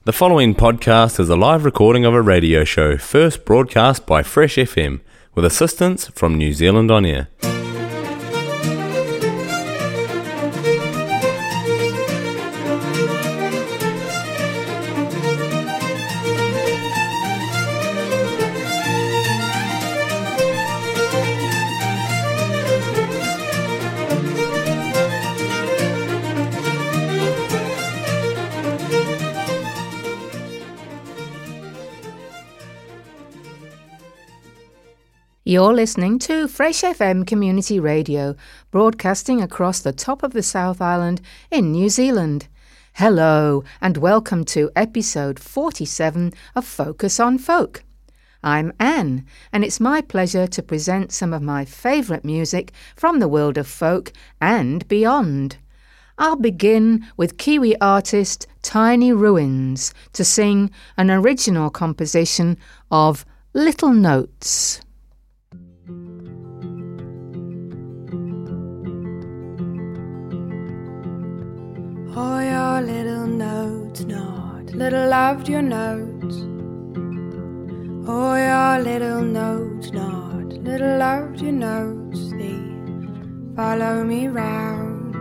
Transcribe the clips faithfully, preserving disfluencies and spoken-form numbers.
The following podcast is a live recording of a radio show first broadcast by Fresh F M with assistance from New Zealand On Air. You're listening to Fresh F M Community Radio, broadcasting across the top of the South Island in New Zealand. Hello, and welcome to episode forty-seven of Focus on Folk. I'm Anne, and it's my pleasure to present some of my favourite music from the world of folk and beyond. I'll begin with Kiwi artist Tiny Ruins to sing an original composition of Little Notes. Oh, your little notes, not little loved your notes. Oh, your little notes, not little loved your notes. They follow me round.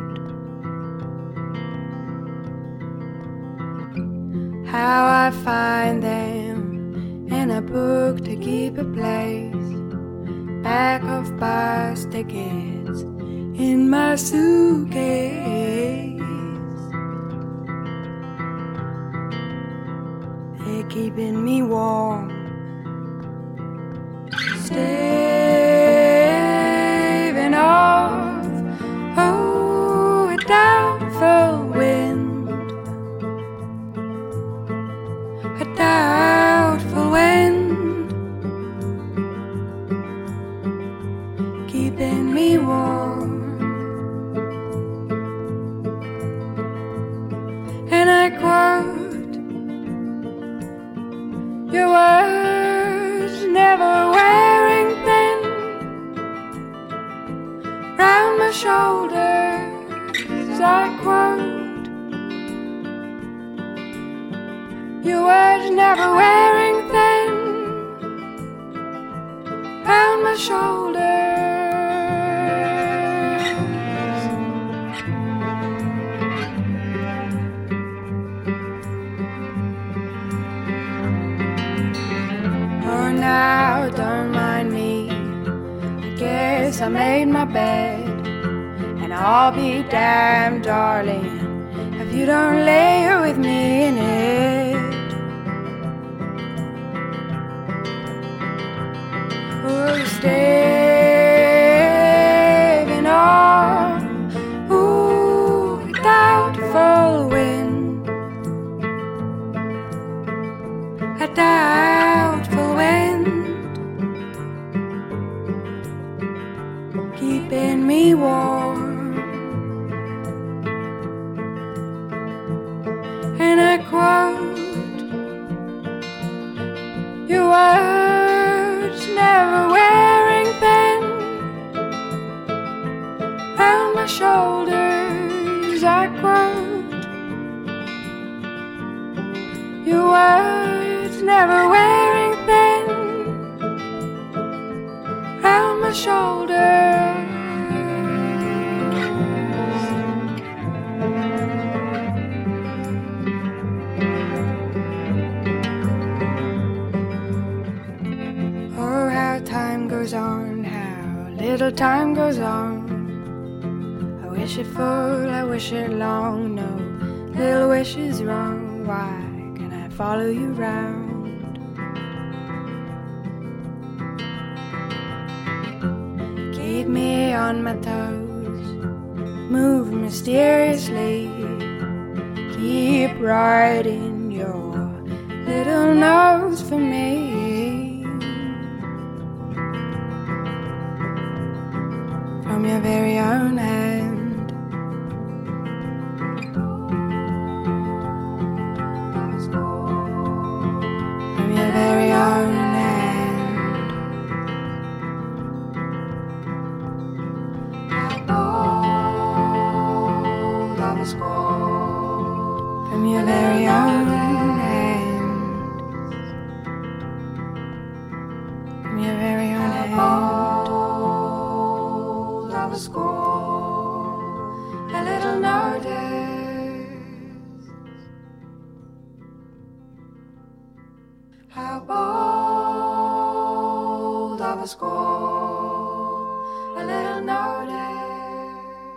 How I find them in a book to keep a place. Back of bus tickets in my suitcase. They're keeping me warm, staving off, oh, a doubtful wind, a doubtful wind, keeping me warm. And I quote, your words never wearing thin round my shoulders, I quote. Your words never wearing thin round my shoulders. Now, don't mind me, I guess I made my bed, and I'll be damned, darling, if you don't lay her with me in it. Oh, staving off, ooh, doubtful wind, a doubtful wind, keeping me warm. And I quote, your words never wearing thin round my shoulders, I quote. Your words never wearing thin round my shoulders. Oh, how time goes on, how little time goes on. I wish it full, I wish it long. No, little wish is wrong. Why can I follow you round? Keep me on my toes, move mysteriously, keep writing your little notes for me. From your very own hand. From your very own hand. From your very own How bold of a squall, a little notice.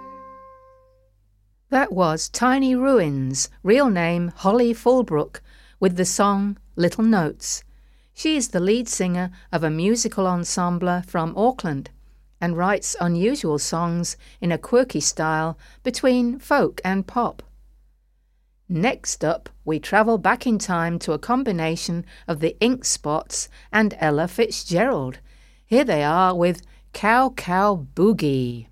That was Tiny Ruins, real name Holly Fulbrook, with the song Little Notes. She is the lead singer of a musical ensemble from Auckland and writes unusual songs in a quirky style between folk and pop. Next up, we travel back in time to a combination of the Ink Spots and Ella Fitzgerald. Here they are with Cow Cow Boogie.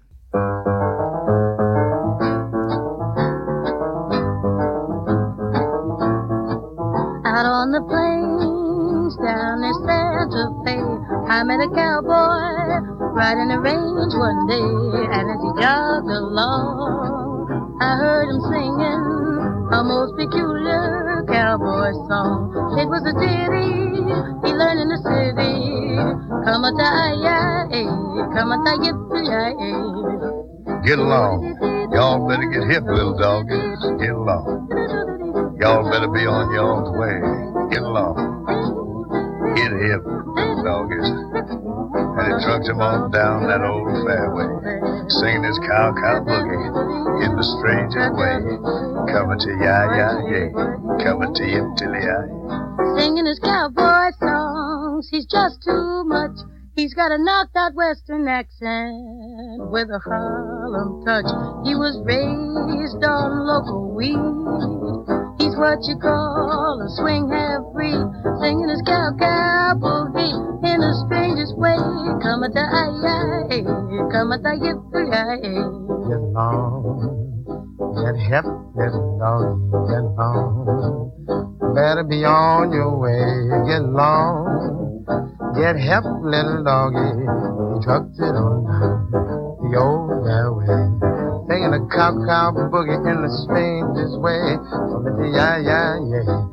Out on the plains down in Santa Fe, I met a cowboy riding the range one day, and as he jogged along, I heard him singing a most peculiar cowboy song. It was a ditty he learned in the city. Come a tie, come a tie, get along. Y'all better get hip, little doggies. Get along. Y'all better be on y'all's way. Get along. Get hip, little doggies. And he trucks him on down that old fairway, singing his cow cow boogie in the strangest way. Coming to ya ya yeah, coming to you till ya. Singing his cowboy songs, he's just too much. He's got a knocked out western accent with a Harlem touch. He was raised on local weed. He's what you call a swing half-breed, singing his cow cow boogie in the strangest way. Come a die, come a die, get along, get hip, little doggy, get along. Better be on your way, get along, get hip, little doggy. He trucked it on down the old fairway, singing a cow cow boogie in the strangest way. Yeah, yeah, yeah.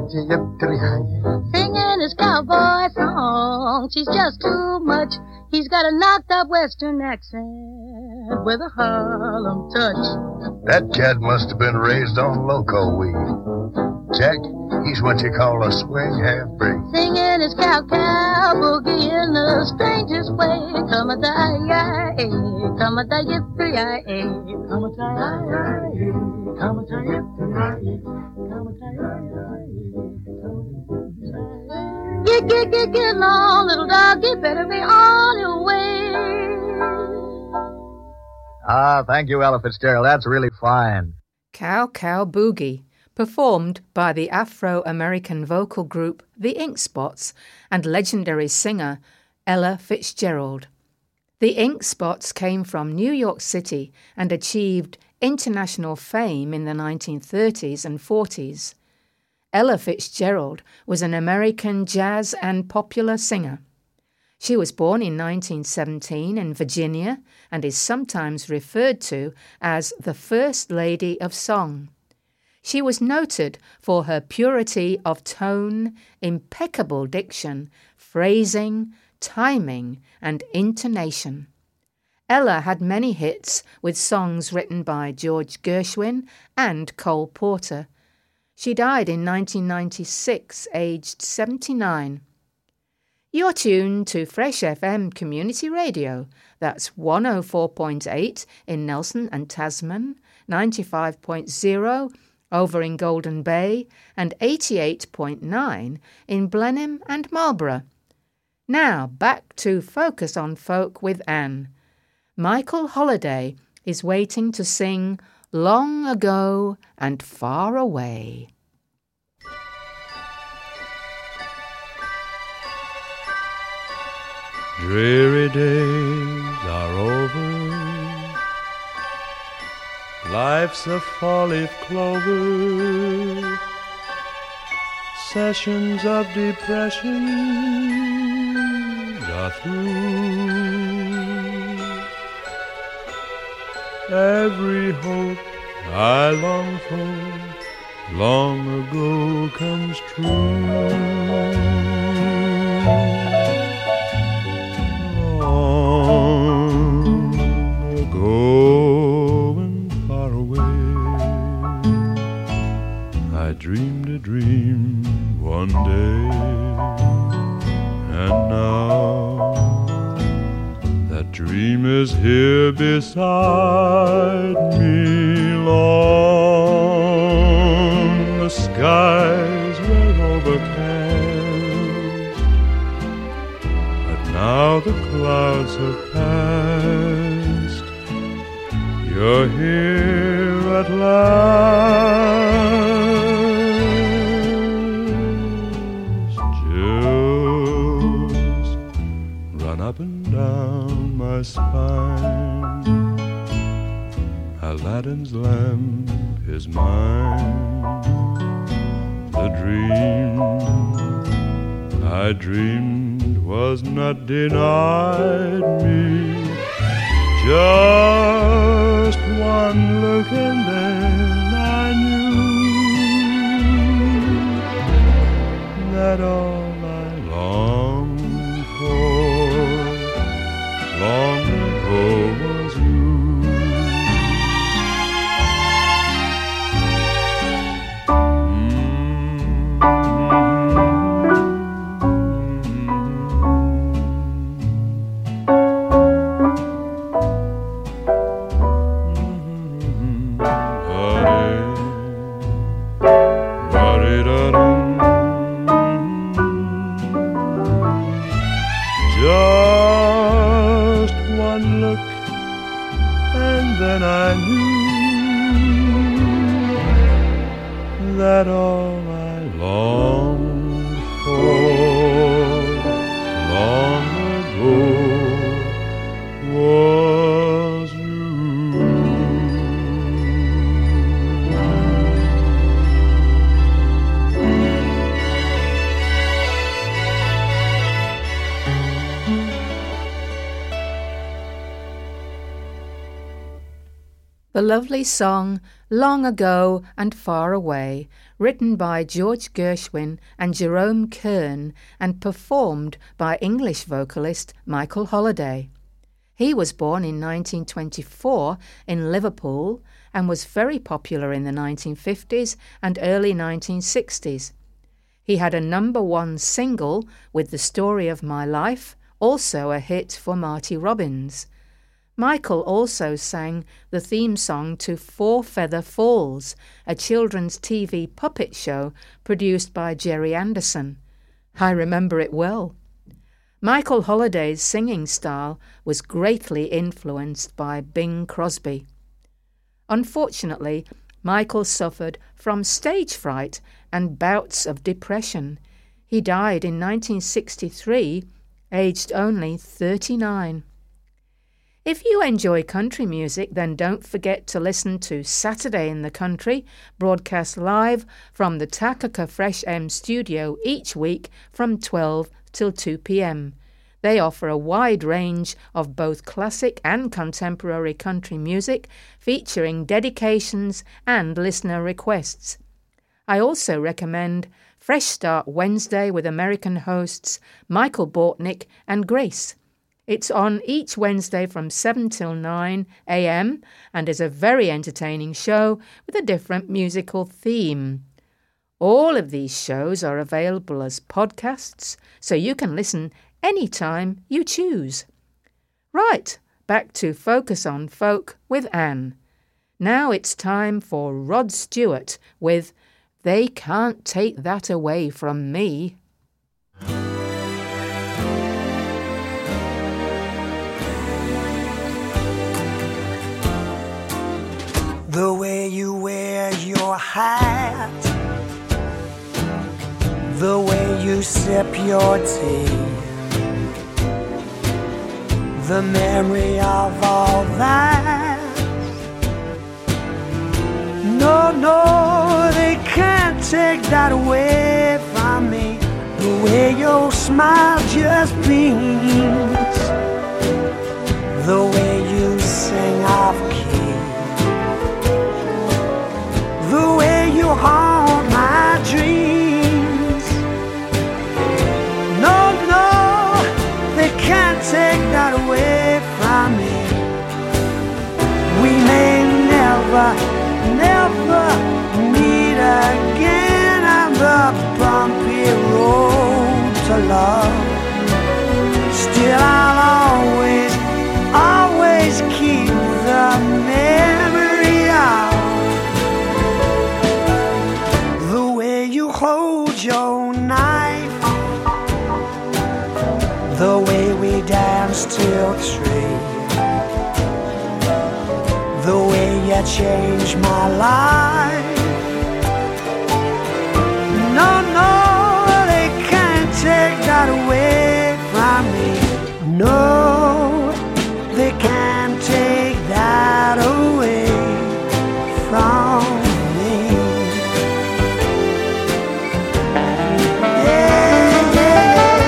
Singing his cowboy songs, he's just too much. He's got a knocked up western accent with a Harlem touch. That cat must have been raised on loco weed. Jack, he's what you call a swing half-breed. Singing his cow cow boogie in the strangest way. Come a die, come a die, come a die, come a die, come a die. Get, get, get, get along, little dog, you better be on your way. Ah, thank you, Ella Fitzgerald. That's really fine. Cow Cow Boogie, performed by the Afro-American vocal group The Ink Spots and legendary singer Ella Fitzgerald. The Ink Spots came from New York City and achieved international fame in the nineteen thirties and forties. Ella Fitzgerald was an American jazz and popular singer. She was born in nineteen seventeen in Virginia and is sometimes referred to as the First Lady of Song. She was noted for her purity of tone, impeccable diction, phrasing, timing, and intonation. Ella had many hits with songs written by George Gershwin and Cole Porter. She died in nineteen ninety-six, aged seventy-nine. You're tuned to Fresh F M Community Radio. That's one oh four point eight in Nelson and Tasman, ninety-five point oh over in Golden Bay, and eighty-eight point nine in Blenheim and Marlborough. Now back to Focus on Folk with Anne. Michael Holiday is waiting to sing Long Ago and Far Away. Dreary days are over, life's a four-leaf clover, sessions of depression are through. Every hope I long for long ago comes true. Long ago and far away, I dreamed a dream dream one day, and now that dream is here beside me. Long the skies were overcast, but now the clouds have passed. You're here at last. Just run up and down my spine. Aladdin's lamp is mine. The dream I dreamed was not denied me. Just one look and then I knew that all I longed for long ago was you. That all I longed for long ago was you. The lovely song Long Ago and Far Away, written by George Gershwin and Jerome Kern and performed by English vocalist Michael Holiday. He was born in nineteen twenty-four in Liverpool and was very popular in the nineteen fifties and early nineteen sixties. He had a number one single with The Story of My Life, also a hit for Marty Robbins. Michael also sang the theme song to Four Feather Falls, a children's T V puppet show produced by Jerry Anderson. I remember it well. Michael Holiday's singing style was greatly influenced by Bing Crosby. Unfortunately, Michael suffered from stage fright and bouts of depression. He died in nineteen sixty-three, aged only thirty-nine. If you enjoy country music, then don't forget to listen to Saturday in the Country, broadcast live from the Takaka Fresh M studio each week from twelve till two p.m. They offer a wide range of both classic and contemporary country music, featuring dedications and listener requests. I also recommend Fresh Start Wednesday with American hosts Michael Bortnick and Grace. It's on each Wednesday from seven till nine a.m. and is a very entertaining show with a different musical theme. All of these shows are available as podcasts, so you can listen anytime you choose. Right, back to Focus on Folk with Anne. Now it's time for Rod Stewart with They Can't Take That Away From Me. The way you wear your hat, the way you sip your tea, the memory of all that. No, no, they can't take that away from me. The way your smile just beams, the way you sing off key, the way you haunt my dreams. No, no, they can't take that away from me. We may never, never meet again, and the hold your knife, the way we danced till three, the way you changed my life. No, no, they can't take that away from me. No, they can't take that away from me. Yeah, yeah,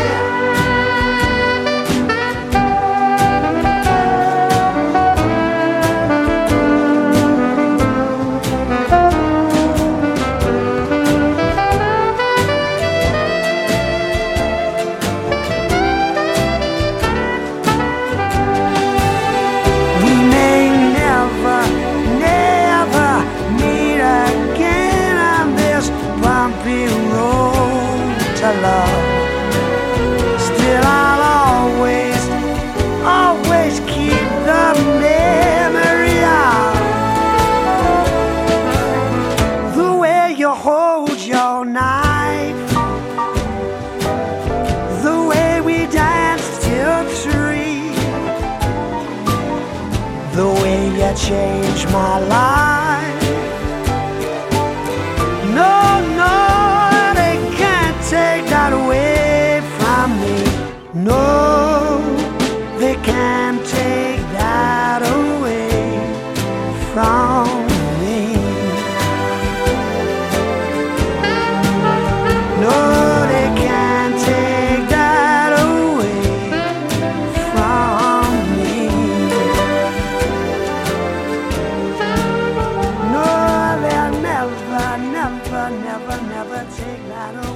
love. Still I'll always, always keep the memory of the way you hold your knife, the way we danced till three, the way you changed my life. No, no, take that away from me. No, they can't take that away from me. No, they can't take that away from me. No, they'll never, never, never, never take that away.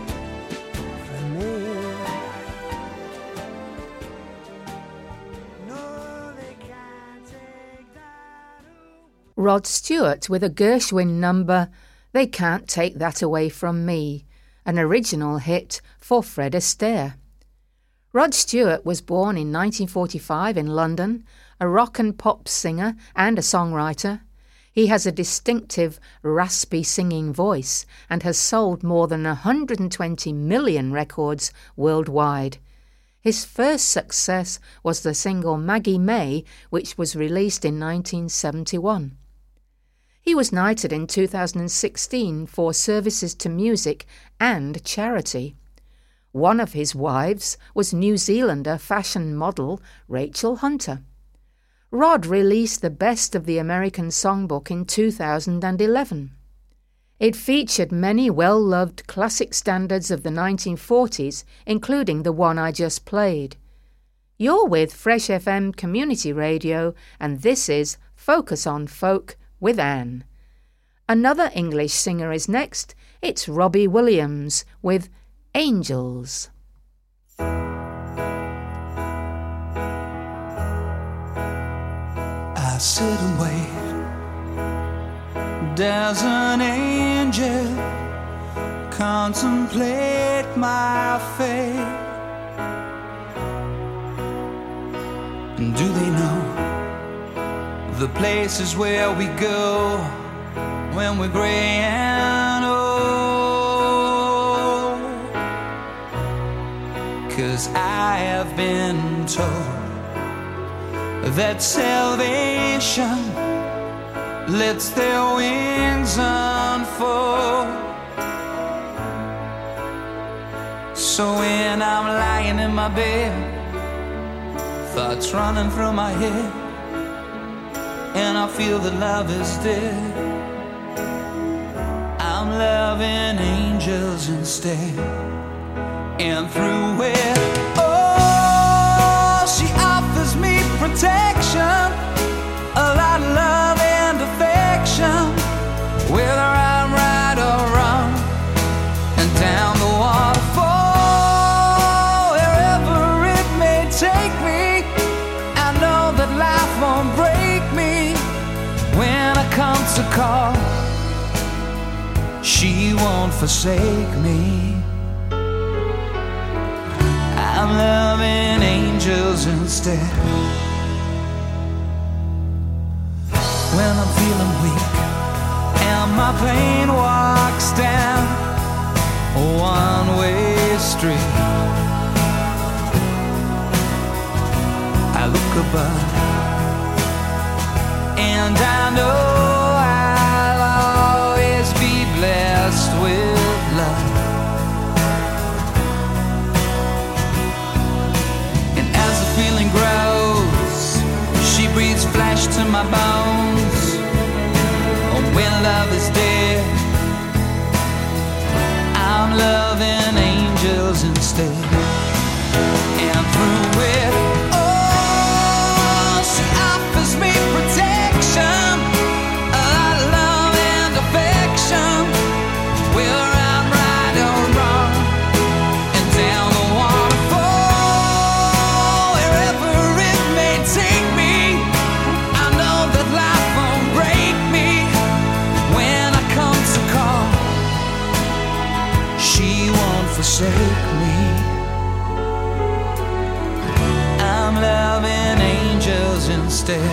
Rod Stewart with a Gershwin number, They Can't Take That Away From Me, an original hit for Fred Astaire. Rod Stewart was born in nineteen forty-five in London, a rock and pop singer and a songwriter. He has a distinctive, raspy singing voice and has sold more than one hundred twenty million records worldwide. His first success was the single Maggie May, which was released in nineteen seventy-one. He was knighted in two thousand sixteen for services to music and charity. One of his wives was New Zealander fashion model Rachel Hunter. Rod released the Best of the American Songbook in two thousand eleven. It featured many well-loved classic standards of the nineteen forties, including the one I just played. You're with Fresh F M Community Radio, and this is Focus on Folk with Anne. Another English singer is next. It's Robbie Williams with Angels. I sit and wait. There's an angel contemplate my fate. And do they know the places where we go when we're gray and old? 'Cause I have been told that salvation lets their wings unfold. So when I'm lying in my bed, thoughts running through my head, and I feel that love is dead, I'm loving angels instead. And through it, oh, she offers me protection, a lot of love and affection, whether I'm right or wrong. And down the waterfall, wherever it may take me, I know that life won't break me. When I come to call, she won't forsake me. I'm loving angels instead. When I'm feeling weak and my pain walks down, street. I look above, and I know I'll always be blessed with love. And as the feeling grows, she breathes flesh to my bones. Oh, when love is dead, I'm loving angels instead. And through it, oh, she offers me protection, a lot of love and affection, whether I'm right or wrong. And down the waterfall, wherever it may take me, I know that life won't break me when I come to call. She won't forsake me. I'm loving angels instead.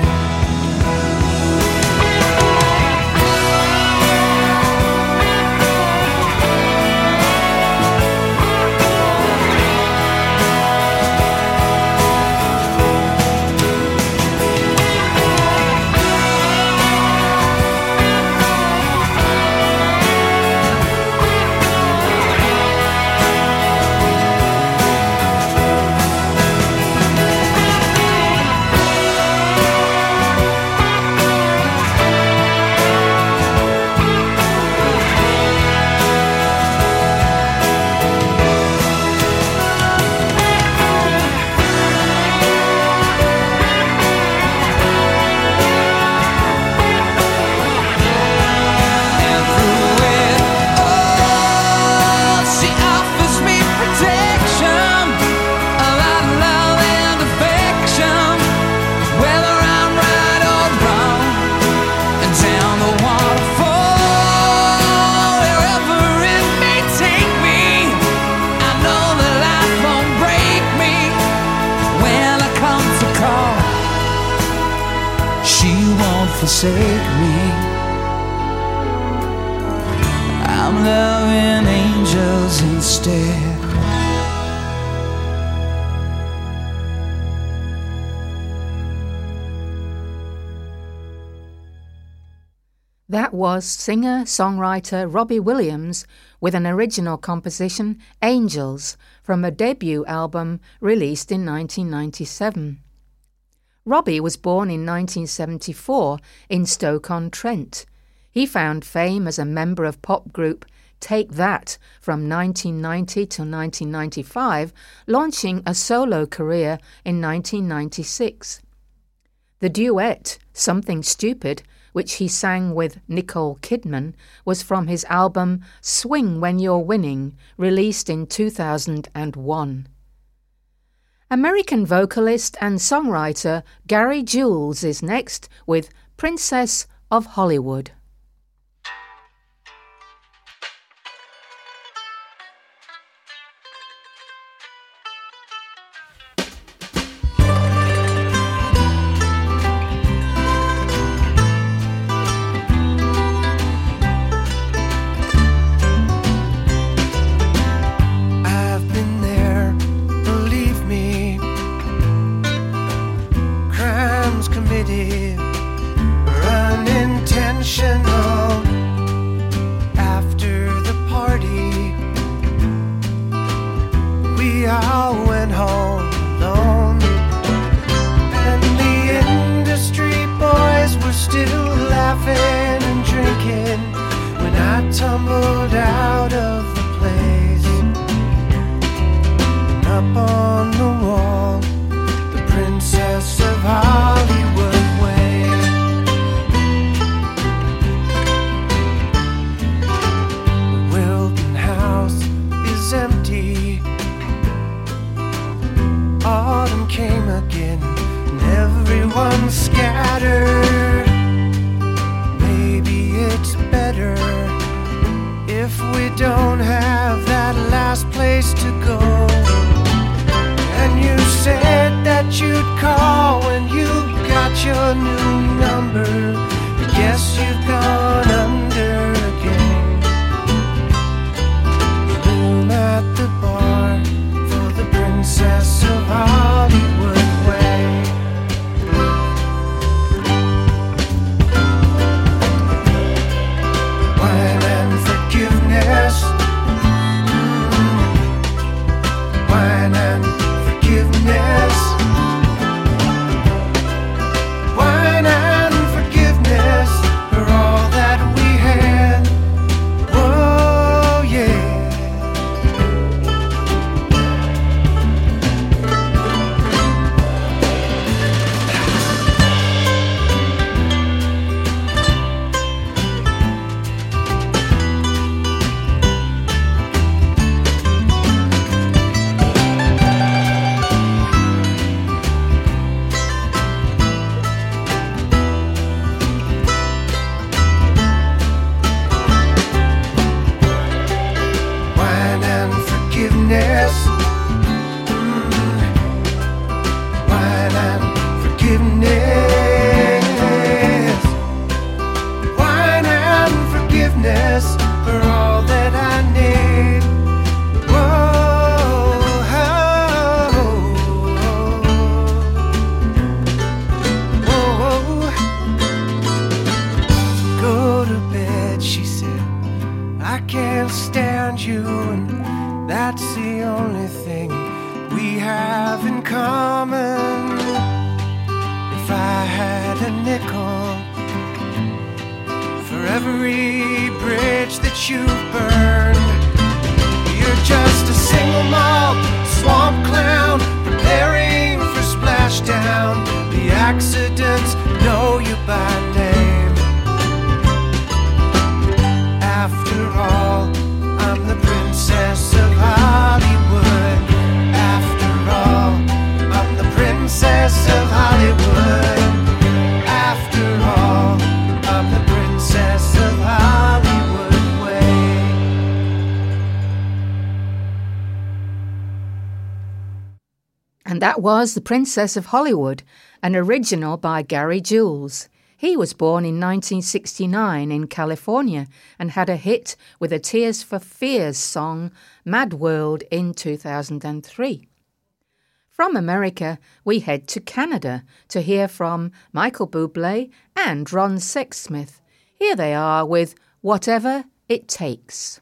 Forsake me. I'm loving angels instead. That was singer-songwriter Robbie Williams with an original composition, Angels, from a debut album released in nineteen ninety-seven. Robbie was born in nineteen seventy-four in Stoke-on-Trent. He found fame as a member of pop group Take That from nineteen ninety to nineteen ninety-five, launching a solo career in nineteen ninety-six. The duet, Something Stupid, which he sang with Nicole Kidman, was from his album Swing When You're Winning, released in two thousand one. American vocalist and songwriter Gary Jules is next with Princess of Hollywood. Tumbled out of the place, and up on the wall, the Princess of Hollywood waved. The Wilton house is empty. Autumn came again, and everyone's scattered. Maybe it's better if we don't have that last place to go. And you said that you'd call when you got your new number. I guess you've gone under again. The room at the bar forgiveness. Mm. Wine and forgiveness. Wine and forgiveness are all that I need. Whoa, whoa, whoa. Go to bed, she said. I can't stand you, and that's the only thing we have in common. If I had a nickel for every bridge that you've burned, you're just a single malt swamp clown preparing for splashdown. The accidents know you by name. After all, I'm the princess of Hollywood. After all, I'm the princess of Hollywood. After all, I'm the princess of Hollywood way. And that was The Princess of Hollywood, an original by Gary Jules. He was born in nineteen sixty-nine in California and had a hit with a Tears for Fears song, Mad World, in two thousand three. From America, we head to Canada to hear from Michael Bublé and Ron Sexsmith. Here they are with Whatever It Takes.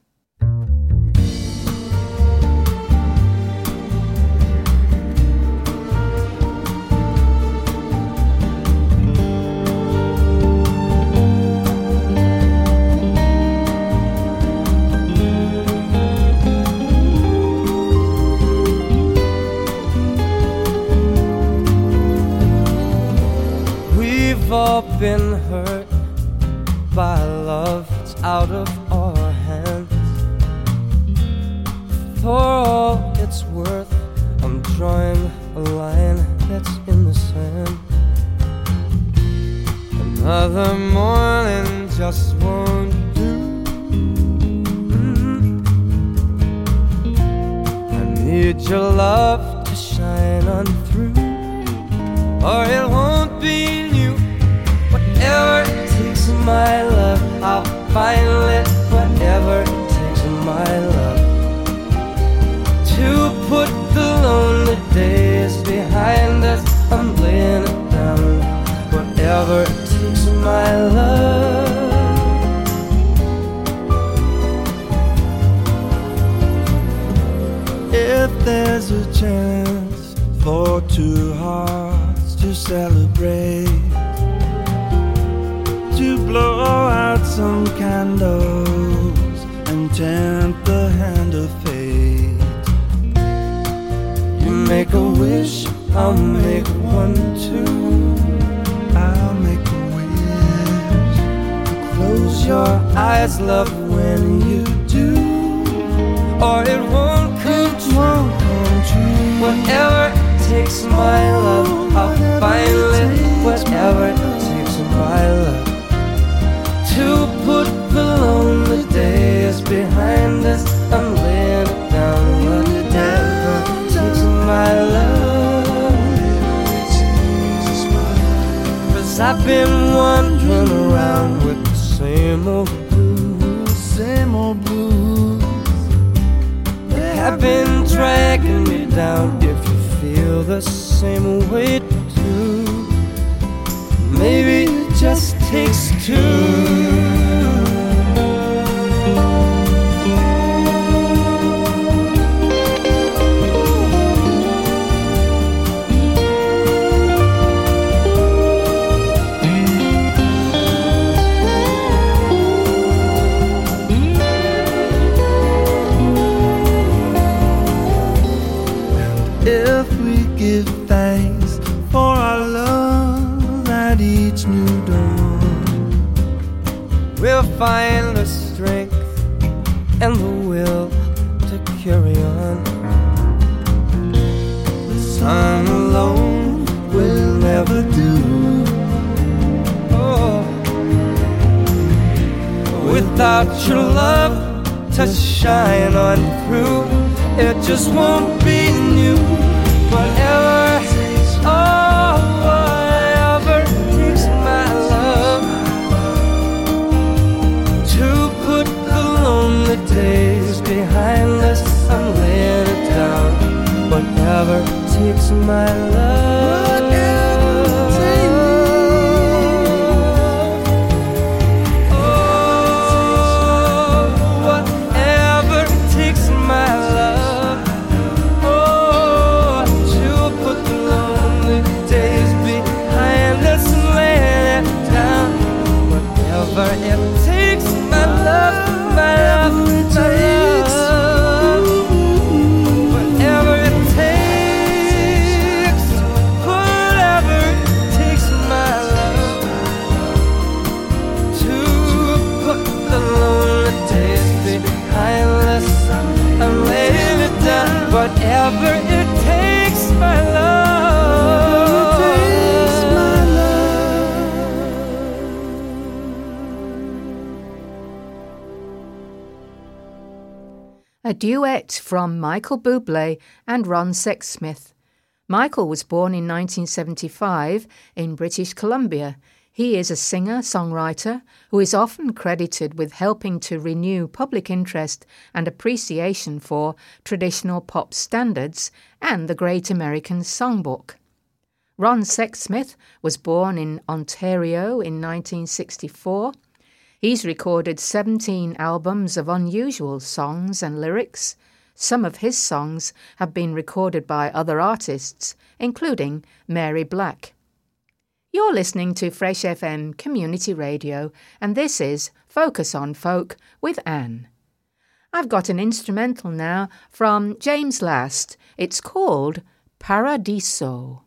We've all been hurt by love that's out of our hands. For all it's worth, I'm drawing a line that's in the sand. Another morning just won't do. I need your love to shine on through, or it won't be new. Whatever it takes in my love, I'll find it. Whatever it takes in my love, to put the lonely days behind us, I'm laying it down. Whatever it takes in my love. If there's a chance for two hearts to celebrate, to blow out some candles and tempt the hand of fate. You make a wish, I'll make one too. I'll make a wish. Close your eyes, love, when you do, or it won't come true. Whatever it takes in my love, I'll find it. Whatever it takes in my love, to put the lonely days behind us, I'm laying it down. Whatever it takes in my love, 'cause I've been wandering around with the same old blues, same old blues. They have been dragging me down. If you feel the same way too, maybe it just takes two. If we give thanks for our love at each new dawn, we'll find the strength and the will to carry on. The sun alone will never do. Oh, without your love to shine on through, it just won't be new. Whatever, oh, whatever takes my love to put the lonely days behind us. I'm laying it down. Whatever takes my love. Whatever it takes, my love, my love, my love. Whatever it takes, whatever it takes, my love, to put the lonely days behind us. I'm laying it down. Whatever it takes, my love. A duet from Michael Bublé and Ron Sexsmith. Michael was born in nineteen seventy-five in British Columbia. He is a singer-songwriter who is often credited with helping to renew public interest and appreciation for traditional pop standards and the Great American Songbook. Ron Sexsmith was born in Ontario in nineteen sixty-four. He's recorded seventeen albums of unusual songs and lyrics. Some of his songs have been recorded by other artists, including Mary Black. You're listening to Fresh F M Community Radio, and this is Focus on Folk with Anne. I've got an instrumental now from James Last. It's called Paradiso.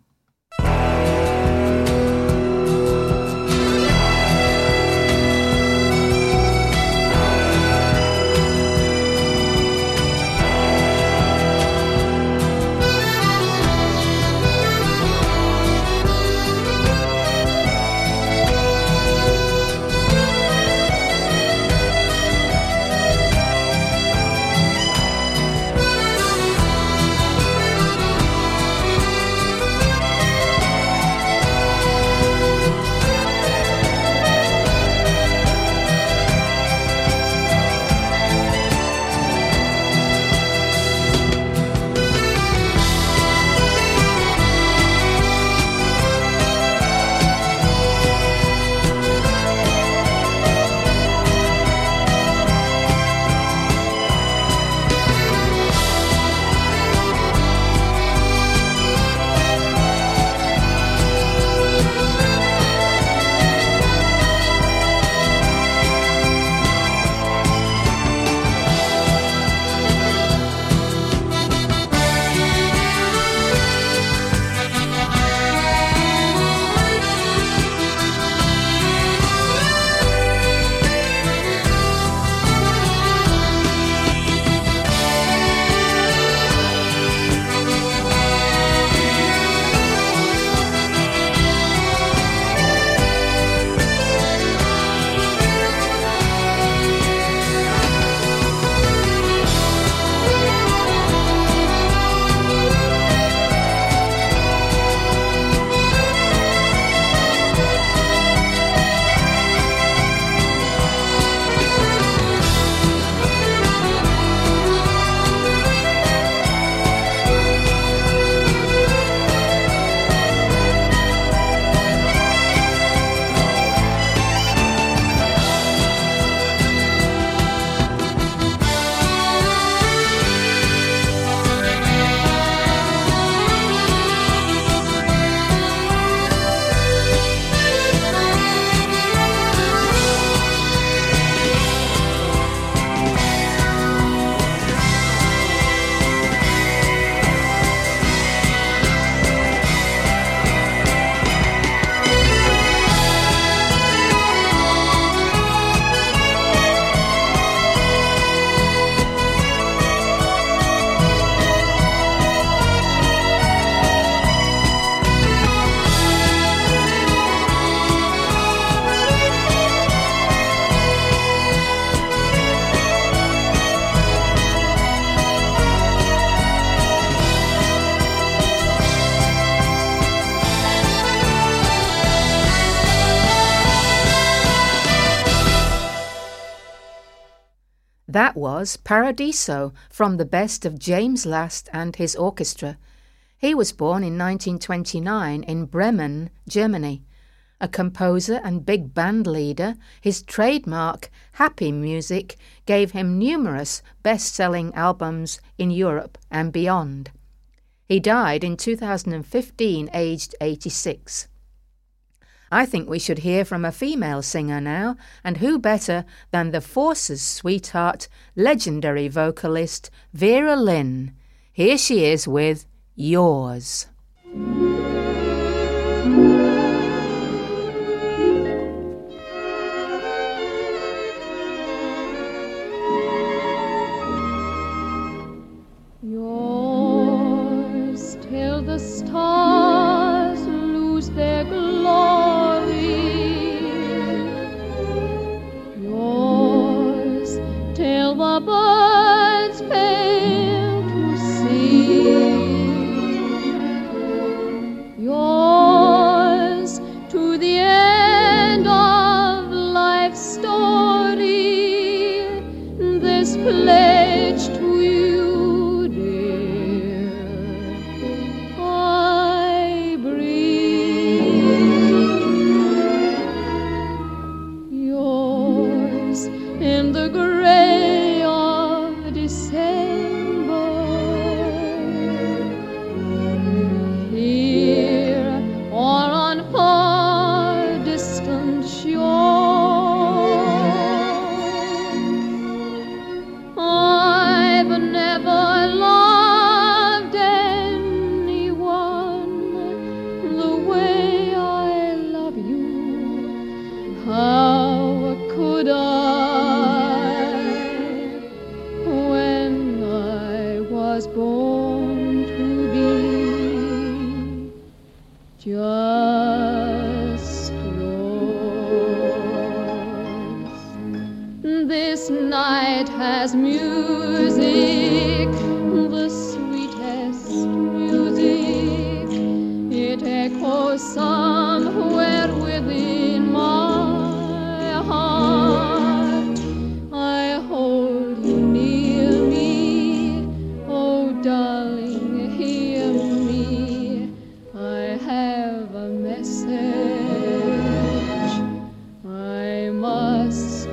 Paradiso. That was Paradiso from the best of James Last and his orchestra. He was born in nineteen twenty-nine in Bremen, Germany. A composer and big band leader, his trademark, happy music, gave him numerous best-selling albums in Europe and beyond. He died in two thousand fifteen, aged eighty-six. I think we should hear from a female singer now, and who better than the Forces' sweetheart, legendary vocalist Vera Lynn. Here she is with Yours. Yours till the stars lose their glory. Yours till the birds fail to sing. Yours to the end of life's story. This pledge to you, dear, I breathe. Yours in the gray of December, here or on far distant shore. I've never loved anyone the way I love you. How could I, when I was born to be just yours? This night has music, the sweetest music. It echoes somewhere within my heart. I hold you near me, oh darling, hear me. I have a message I must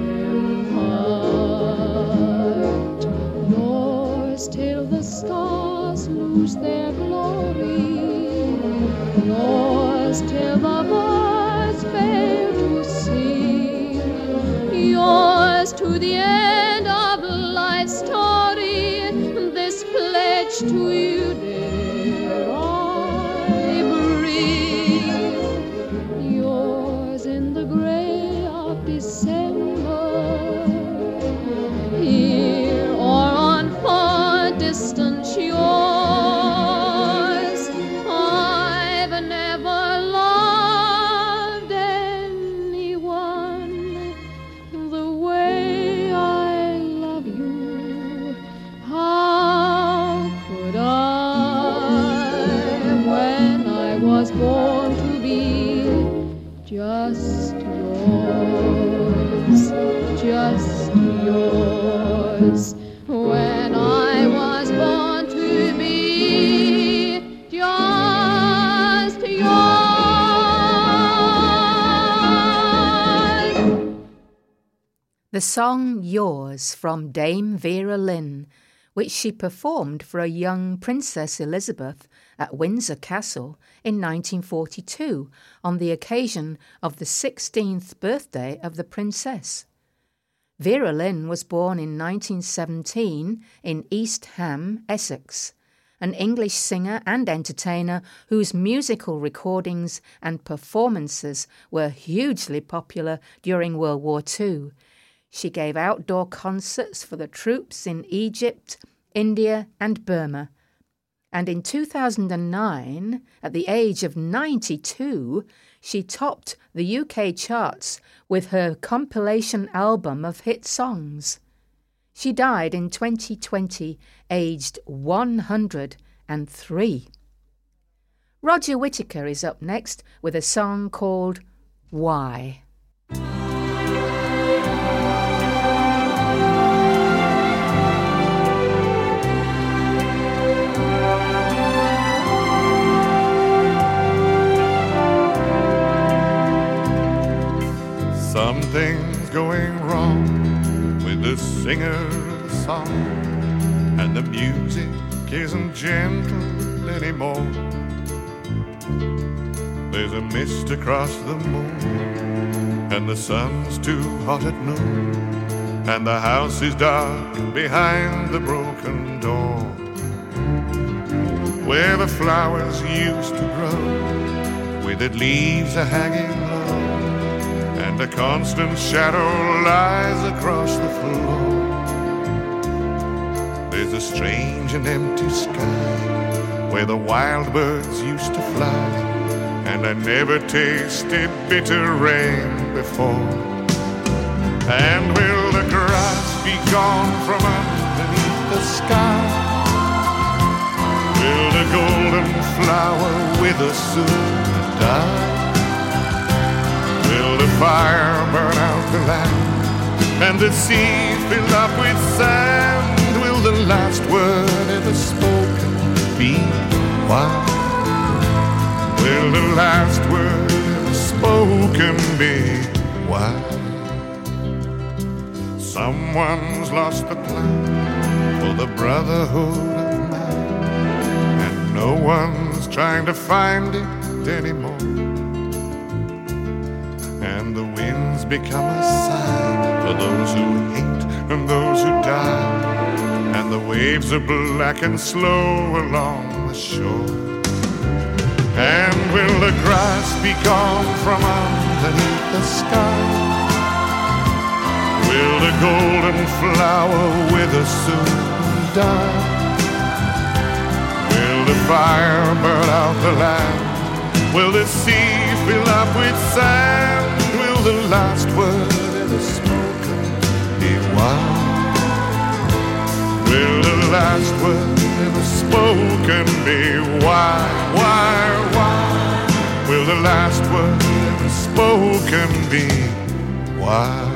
impart. Yours till the stars lose their glory. Yours till the birds fail to sing. Yours to the end of life's story. This pledge to you, dear, I breathe. Yours in the gray of December, here or on far distant shores. I've never loved anyone the way I love you. How could I, when I was born to be just yours, just yours, when I was born to be just yours. The song Yours from Dame Vera Lynn, which she performed for a young Princess Elizabeth at Windsor Castle in nineteen forty-two on the occasion of the sixteenth birthday of the princess. Vera Lynn was born in nineteen seventeen in East Ham, Essex, an English singer and entertainer whose musical recordings and performances were hugely popular during World War Two. She gave outdoor concerts for the troops in Egypt, India and Burma. And in two thousand nine, at the age of ninety-two, she topped the U K charts with her compilation album of hit songs. She died in twenty twenty, aged one hundred three. Roger Whittaker is up next with a song called Why. singer's song, and the music isn't gentle anymore. There's a mist across the moon, and the sun's too hot at noon, and the house is dark behind the broken door, where the flowers used to grow, withered leaves are hanging low, and a constant shadow lies across the floor. There's a strange and empty sky where the wild birds used to fly, and I never tasted bitter rain before. And will the grass be gone from underneath the sky? Will the golden flower wither soon and die? Will the fire burn out the land, and the sea fill up with sand? Will the last word ever spoken be why? Will the last word ever spoken be why? Someone's lost the plan for the brotherhood of man, and no one's trying to find it anymore. And the winds become a sign for those who hate and those who die, and the waves are black and slow along the shore. And will the grass be gone from underneath the sky? Will the golden flower wither soon and die? Will the fire burn out the land? Will the sea fill up with sand? Will the last word ever spoken be why? Will the last word ever spoken be why? Why, why? Will the last word ever spoken be why?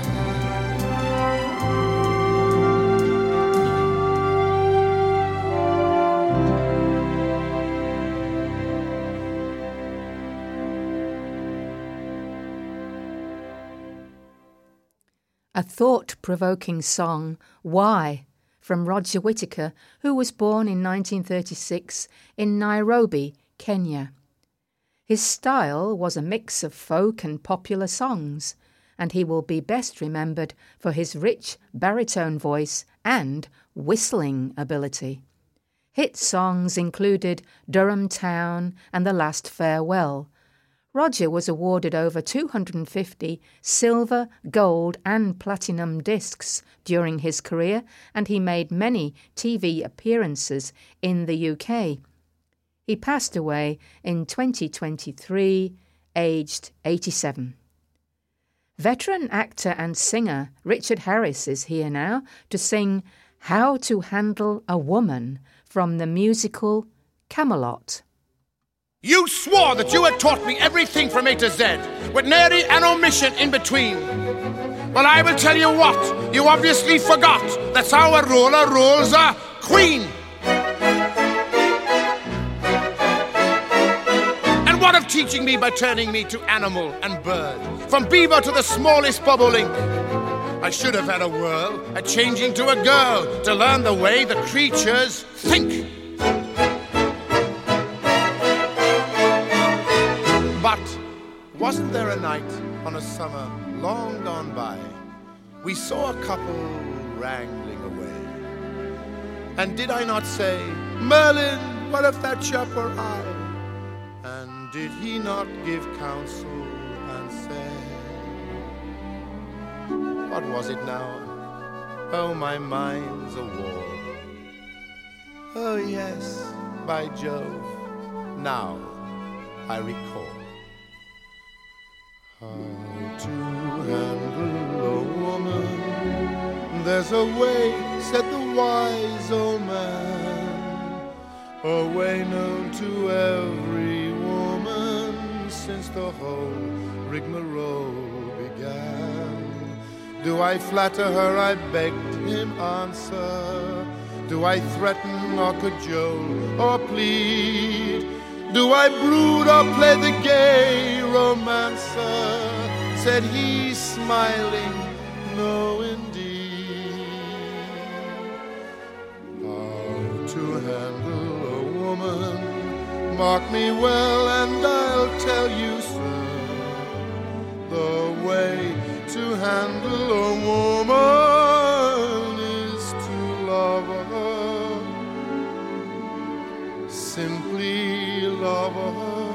A thought-provoking song, Why? From Roger Whittaker, who was born in nineteen thirty-six in Nairobi, Kenya. His style was a mix of folk and popular songs, and he will be best remembered for his rich baritone voice and whistling ability. Hit songs included Durham Town and The Last Farewell. Roger was awarded over two hundred fifty silver, gold and platinum discs during his career, and he made many T V appearances in the U K. He passed away in twenty twenty-three, aged eighty-seven. Veteran actor and singer Richard Harris is here now to sing How to Handle a Woman from the musical Camelot. You swore that you had taught me everything from A to Z, with nary an omission in between. Well, I will tell you what, you obviously forgot. That's how a ruler rules a queen. And what of teaching me by turning me to animal and bird, from beaver to the smallest bobolink? I should have had a whirl at changing to a girl to learn the way the creatures think. But wasn't there a night on a summer long gone by, we saw a couple wrangling away? And did I not say, Merlin, what if that chap were I? And did he not give counsel and say, what was it now? Oh, my mind's a war. Oh, yes, by Jove, now I recall. How to handle a woman, there's a way, said the wise old man, a way known to every woman since the whole rigmarole began. Do I flatter her, I begged him answer? Do I threaten or cajole or plead? Do I brood or play the gay romancer? Said he, smiling, no indeed. handle a woman. Mark me well and I'll tell you, sir, the way to handle a woman is to love her, simply love her,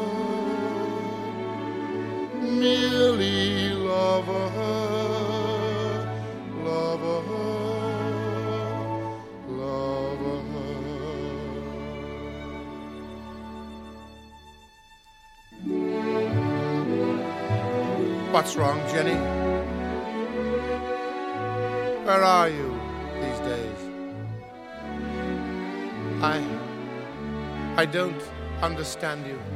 merely love her, love her, love her. What's wrong, Jenny? Where are you these days? I... I don't understand you.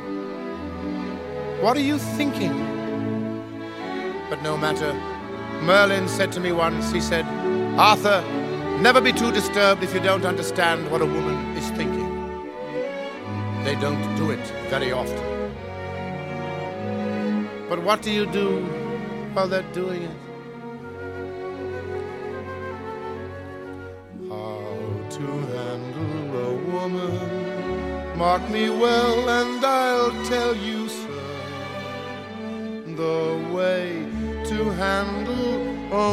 What are you thinking? But no matter. Merlin said to me once, he said, Arthur, never be too disturbed if you don't understand what a woman is thinking. They don't do it very often. But what do you do while they're doing it? How to handle a woman? Mark me well and I'll tell you, sir, the way to handle a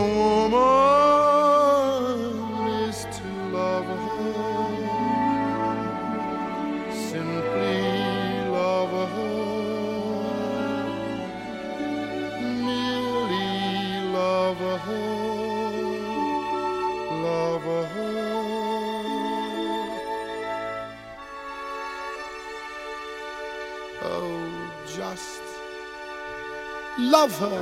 woman is to love her, simply love her, merely love her, love her. Oh, just love her.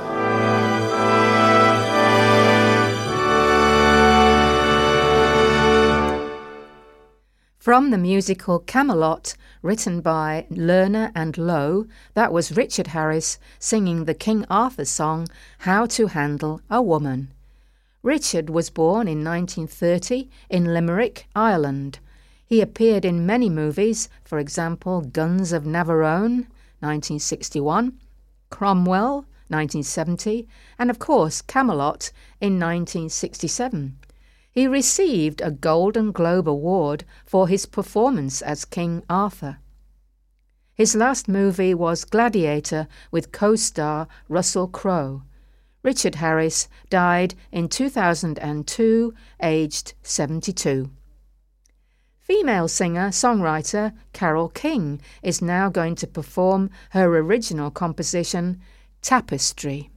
From the musical Camelot, written by Lerner and Lowe, that was Richard Harris singing the King Arthur song, How to Handle a Woman. Richard was born in nineteen thirty in Limerick, Ireland. He appeared in many movies, for example, Guns of Navarone, nineteen sixty-one, Cromwell, nineteen seventy, and of course Camelot in nineteen sixty-seven. He received a Golden Globe Award for his performance as King Arthur. His last movie was Gladiator with co-star Russell Crowe. Richard Harris died in two thousand two, aged seventy-two. Female singer-songwriter Carole King is now going to perform her original composition, Tapestry.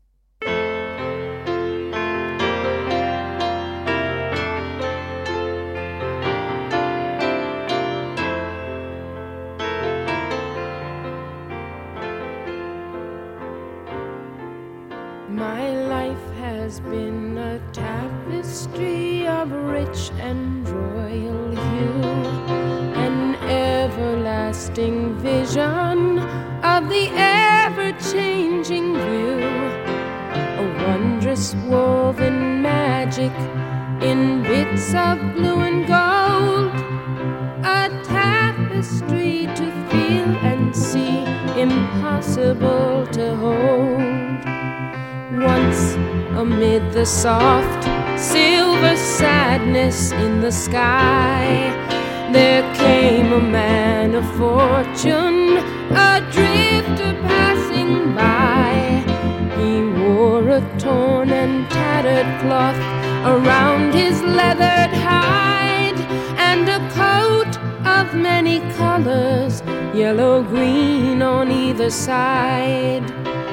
My life has been a tapestry of rich and royal hue, an everlasting vision of the ever-changing view, a wondrous woven magic in bits of blue and gold, a tapestry to feel and see, impossible to hold. Once, amid the soft silver sadness in the sky, there came a man of fortune, a drifter passing by. He wore a torn and tattered cloth around his leathered hide, and a coat of many colors, yellow-green on either side.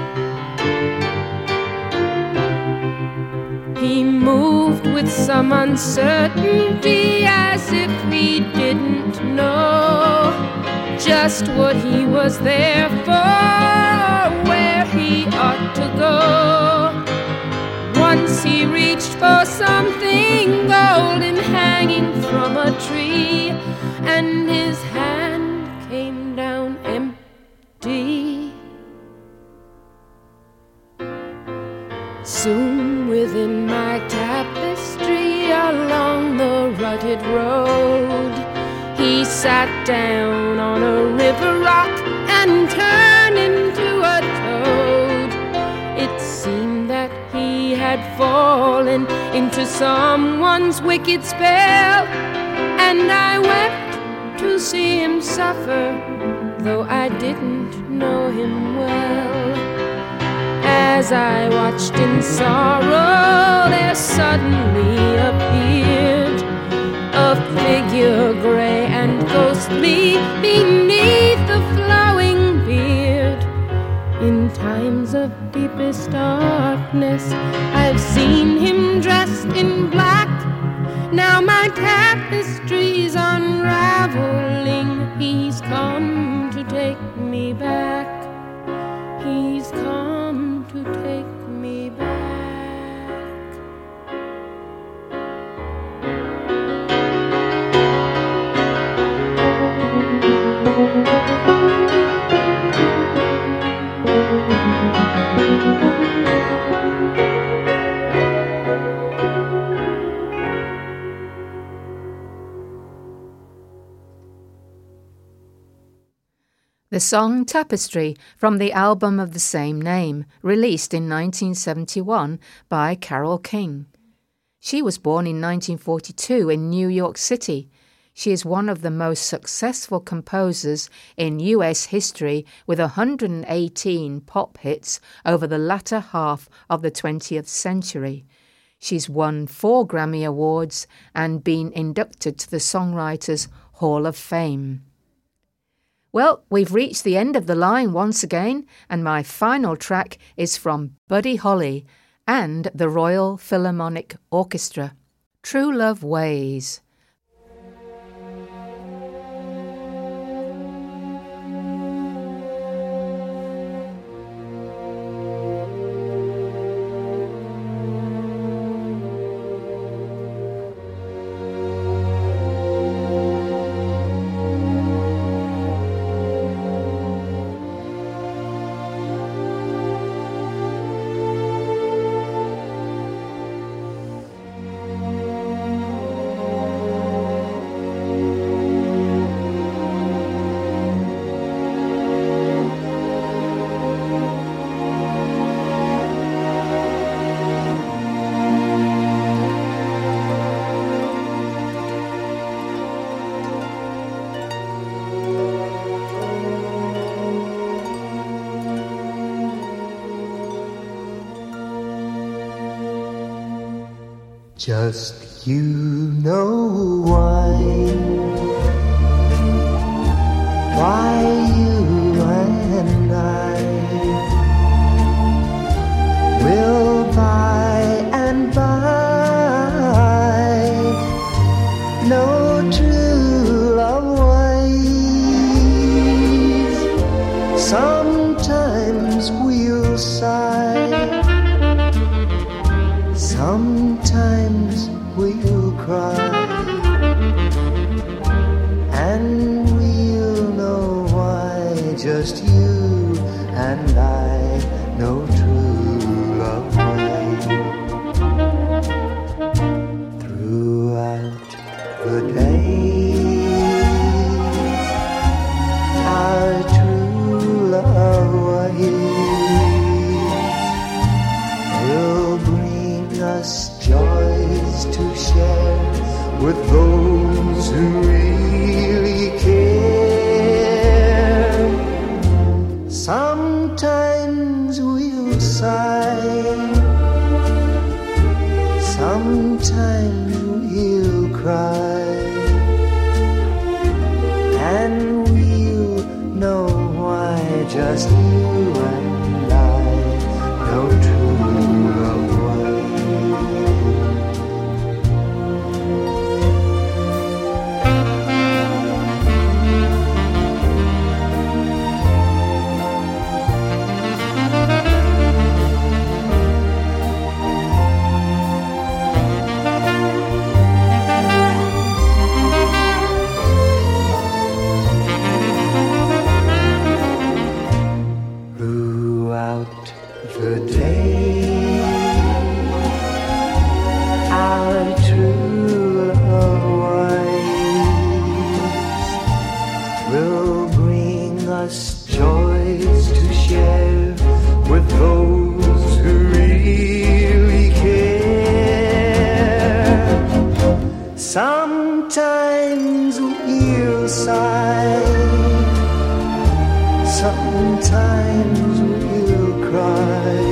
He moved with some uncertainty, as if he didn't know just what he was there for, or where he ought to go. Once he reached for something golden hanging from a tree, and his hand came down empty. Soon within my tapestry along the rutted road, he sat down on a river rock and turned into a toad. It seemed that he had fallen into someone's wicked spell, and I wept to see him suffer, though I didn't know him well. As I watched in sorrow, there suddenly appeared a figure grey and ghostly beneath the flowing beard. In times of deepest darkness, I've seen him dressed in black. Now my tapestry's unraveling. He's come to take me back. He's come to take me back. The song Tapestry from the album of the same name, released in nineteen seventy-one by Carole King. She was born in nineteen forty-two in New York City. She is one of the most successful composers in U S history, with one hundred eighteen pop hits over the latter half of the twentieth century. She's won four Grammy Awards and been inducted to the Songwriters Hall of Fame. Well, we've reached the end of the line once again, and my final track is from Buddy Holly and the Royal Philharmonic Orchestra, True Love Ways. Just you know why, why you and I will by and by know true love ways. Sometimes we'll sigh, sometimes we'll cry, and we'll know why just you and I know true love ways. Throughout the days, our true love ways will bring us joys to share with those who really care. Sometimes we'll sigh, sometimes we'll cry, and we'll know why just you and I know true love ways. Ooh. inside. Sometimes we'll cry,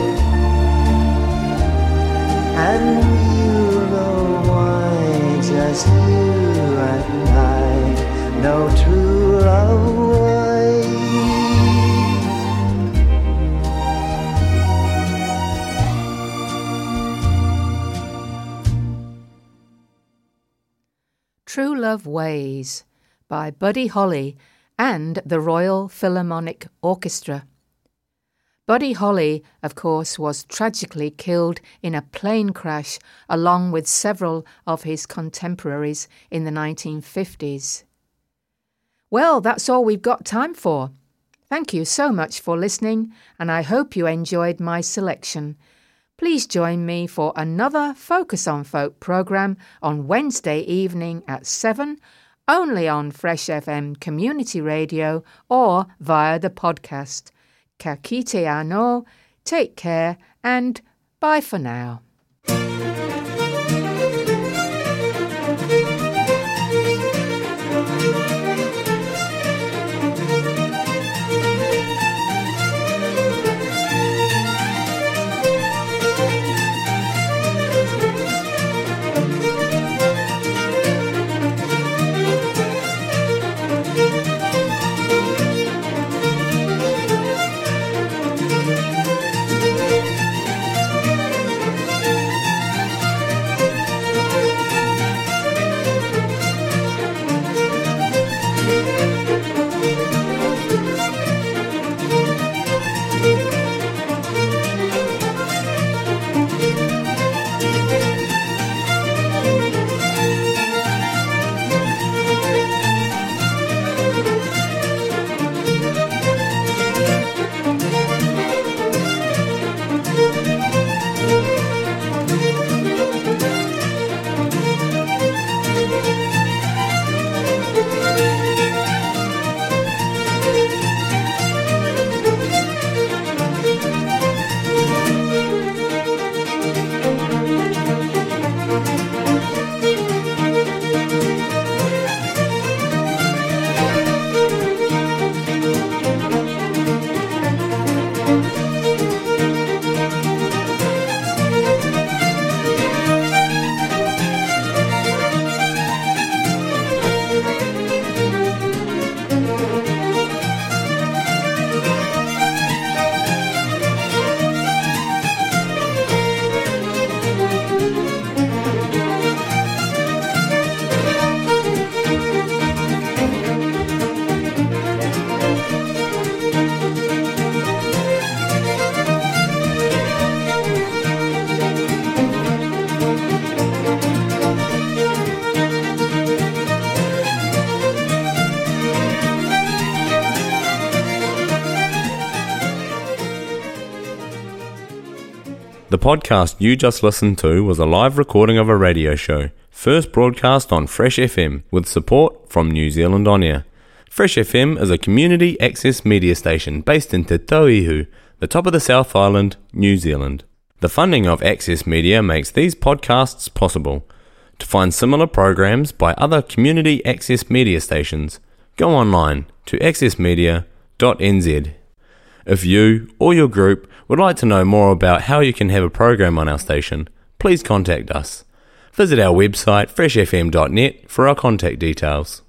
and we'll know why. Just you and I know true love why. True Love Ways by Buddy Holly and the Royal Philharmonic Orchestra. Buddy Holly, of course, was tragically killed in a plane crash along with several of his contemporaries in the nineteen fifties. Well, that's all we've got time for. Thank you so much for listening, and I hope you enjoyed my selection. Please join me for another Focus on Folk programme on Wednesday evening at seven, only on Fresh F M Community Radio or via the podcast. Ka kite anō, take care, and bye for now. The podcast you just listened to was a live recording of a radio show, first broadcast on Fresh F M, with support from New Zealand On Air. Fresh F M is a community access media station based in Te Tauihu, the top of the South Island, New Zealand. The funding of Access Media makes these podcasts possible. To find similar programs by other community access media stations, go online to access media dot n z. If you or your group would like to know more about how you can have a program on our station, please contact us. Visit our website fresh f m dot net for our contact details.